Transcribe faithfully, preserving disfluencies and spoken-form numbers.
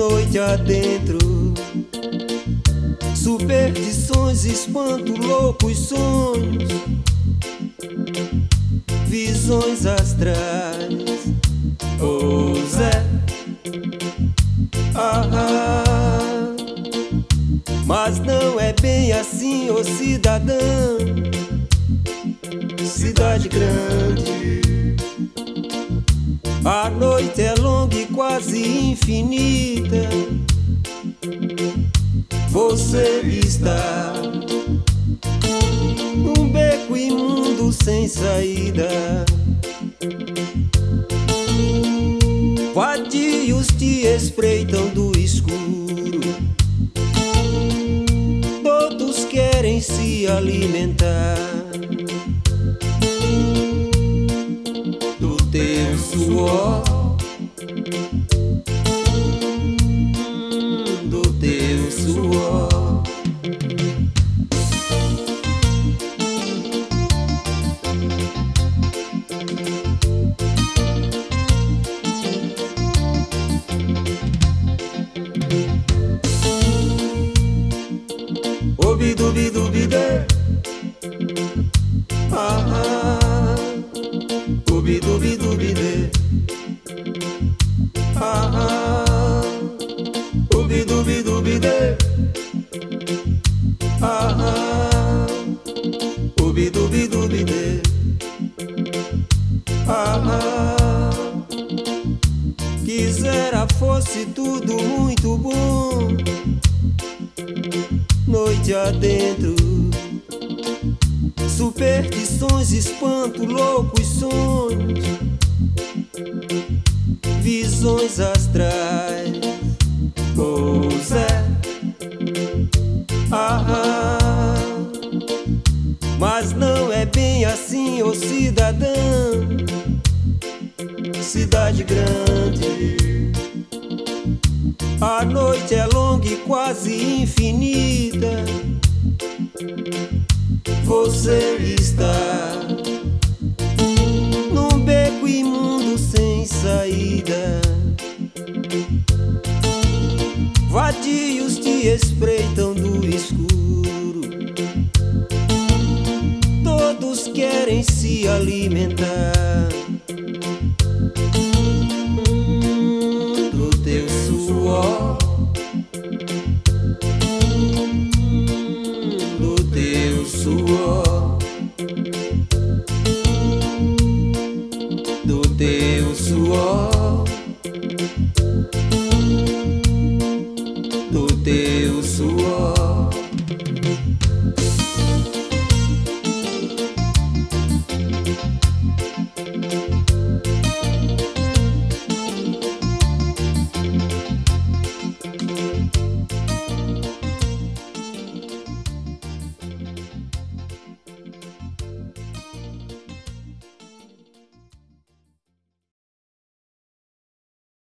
noite adentro. Superstições, espanto, loucos sonhos, visões astrais. Oh Zé, ah, ah. Mas não é bem assim, ô cidadão. Cidade grande, a noite é longa e quase infinita. Você está num beco imundo sem saída. Vadios te espreitam do escuro, todos querem se alimentar do teu suor, do teu suor. Obi-dubi-dubi-dê, ah, ah. Obi-dubi-dubi-dê, ah, ah. Obi-dubi-dubi-dê, ah, ah. Obi-dubi-dubi-dê, ah, ah. Quisera fosse tudo muito bom, noite adentro. Superstições, espanto, loucos sonhos, visões astrais. Oh Zé, ah, ah. Mas não é bem assim, ô cidadão. Cidade grande, a noite é longa e quase infinita. Você está num beco imundo sem saída. Vadios te espreitam do escuro, todos querem se alimentar do teu suor.